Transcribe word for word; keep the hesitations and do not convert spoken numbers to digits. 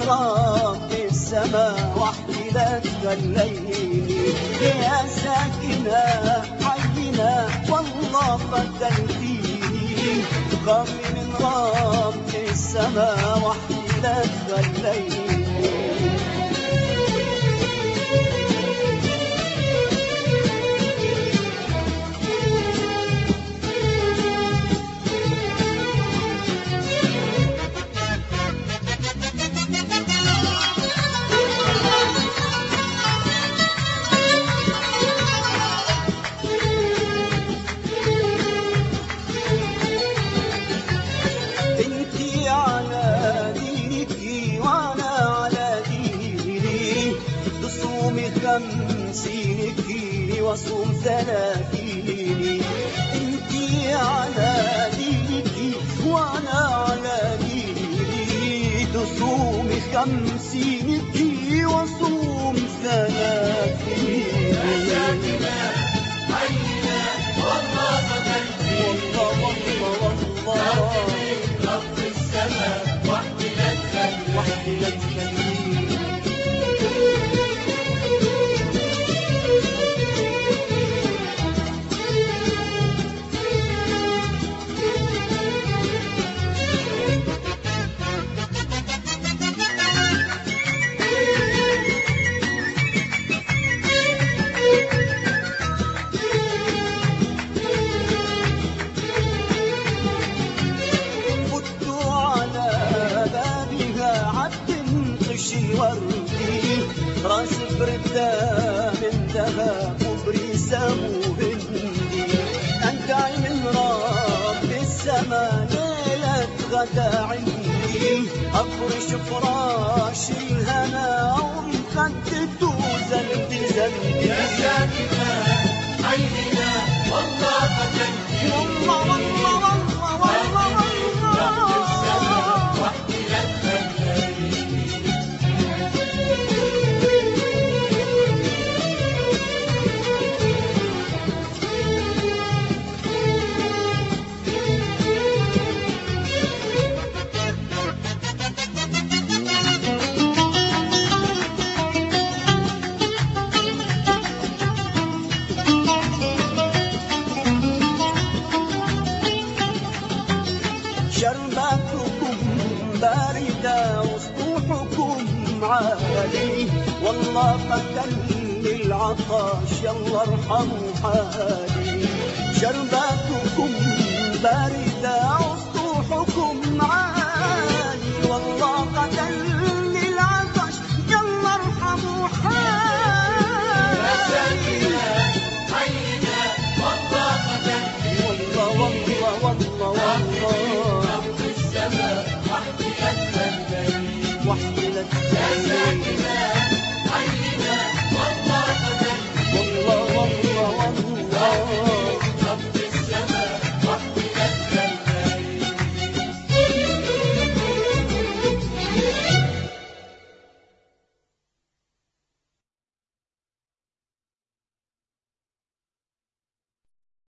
رب السما وحدي لا تخليني يا ساكنة حينا والله فتنتيني خافي من رب السما وحدي لا تخليني خمسينك وصوم ثلاثيني انتي على دينك وانا على ديني تصومي خمسينك وصوم ثلاثيني يا ساكنة عينا والله فتنتيني والله والله والله رب السما وحدي لا تخليني وحدي لا تخليني وردي راس بردة من ذهب وبريسة وهندي أنكعي من رب السما ليلة غدا عندي أفرش فراش الهنا ومخدته زندي زندي يا ساكنة عيننا والله فتنتي والله والله والله والله والله رب السما وحدي لا تخليني شرباتكم باردة وسطوحكم عالي والله قتلني العطش يلا ارحموا حالي شرباتكم باردة